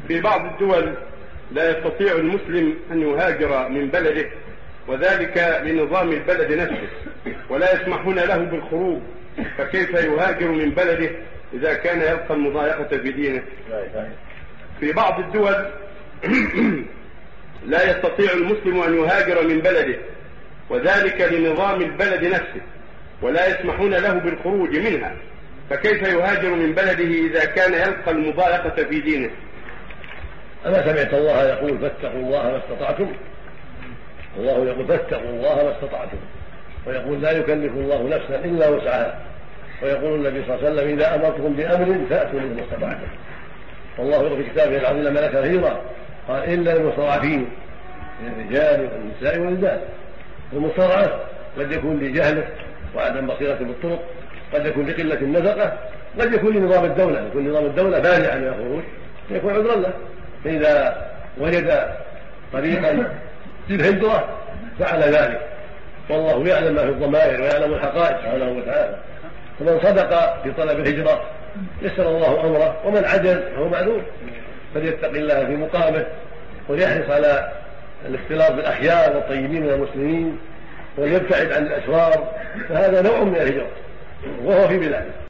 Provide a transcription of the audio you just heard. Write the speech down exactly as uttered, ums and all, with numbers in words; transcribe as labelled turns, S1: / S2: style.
S1: في بعض الدول لا يستطيع المسلم أن يهاجر من بلده، وذلك لنظام البلد نفسه، ولا يسمحون له بالخروج، فكيف يهاجر من بلده إذا كان يلقى المضايقة في دينه؟ في بعض الدول لا يستطيع المسلم أن يهاجر من بلده، وذلك لنظام البلد نفسه، ولا يسمحون له بالخروج منها، فكيف يهاجر من بلده إذا كان يلقى المضايقة في دينه؟
S2: أنا سمعت الله يقول فاتقوا الله ما استطعتم، الله يقول فاتقوا الله ما استطعتم، ويقول لا يكلف الله نفسا إلا وسعها، ويقول النبي صلى الله عليه وسلم إذا أمرتكم بأمر فأتوا منه ما استطعتم. والله يقول في كتابه العظيم لما ذكر كثيرا قال إلا المستضعفين من الرجال والنساء والولدان. والمستضعف قد يكون لجهله وعدم بصيرة بالطرق، قد يكون لقلة النفقة، قد يكون لنظام الدولة، يكون نظام الدولة مانعا من الخروج يكون عذرا له، فإذا وجد طريقا للهجرة فعل ذلك، والله يعلم ما في الضمائر ويعلم الحقائق سبحانه وتعالى. فمن صدق في طلب الهجرة يسر الله أمره، ومن عجز فهو معذور، فليتق الله في مقامه وليحرص على الاختلاط بالأخيار والطيبين من المسلمين وليبتعد عن الأشرار، فهذا نوع من الهجرة وهو في بلاده.